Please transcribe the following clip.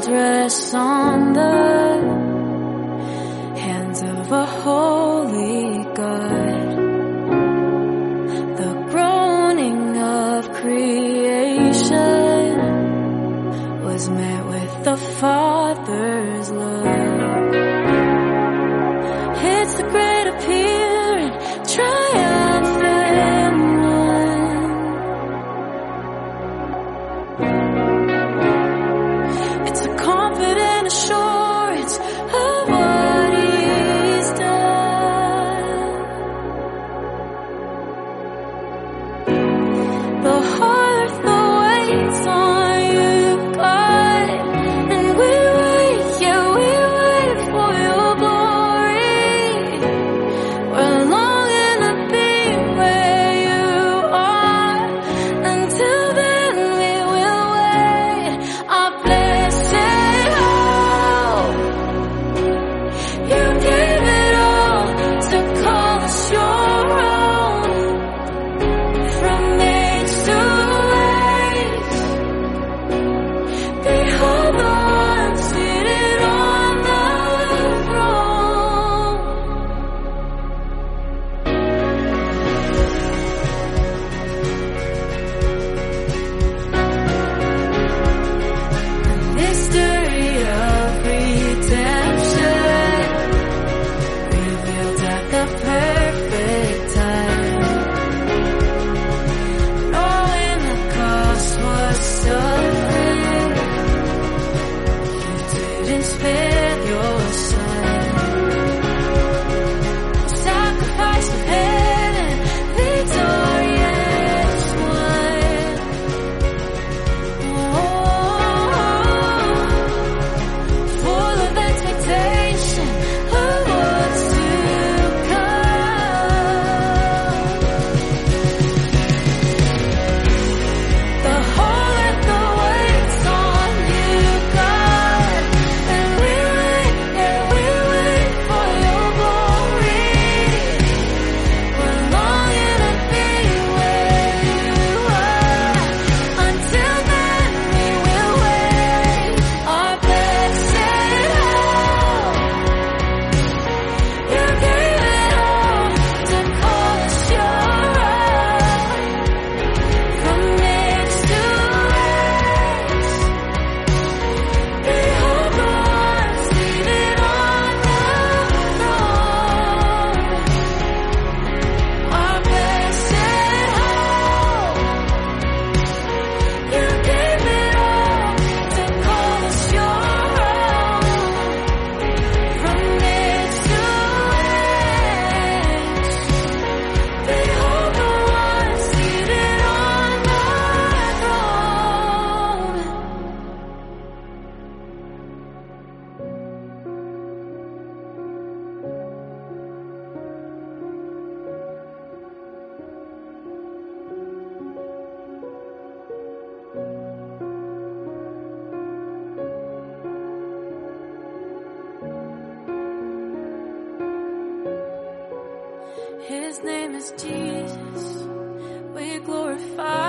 rests on the hands of a holy God. The groaning of creation was met with the Father's love. It's the great appearing, triumphant one. It's a confident assurance of what He's done. The heart that waits on You, God, and we wait, yeah, we wait for Your glory. We're longing to be where You are. Until then, we will wait. Our blessed hope. You gave it all to call us Your own. From age to age, behold the One seated on the throne. Mystery of redemption revealed at the perfect time. Knowing the cost was suffering, You didn't spare Your Son. The sacrifice of heaven, victorious one. Full of expectation of what's to come. The heart that waits on You, God, and we wait, yeah, we wait for Your glory. We're longing to be where You are. Until then, we will wait. Our blessed hope. You gave it all to call us Your own. From age to age, behold the One seated on the throne. Our blessed hope. You gave it all to call us Your own. From age to age, behold the One seated on the throne. His name is Jesus. We glorify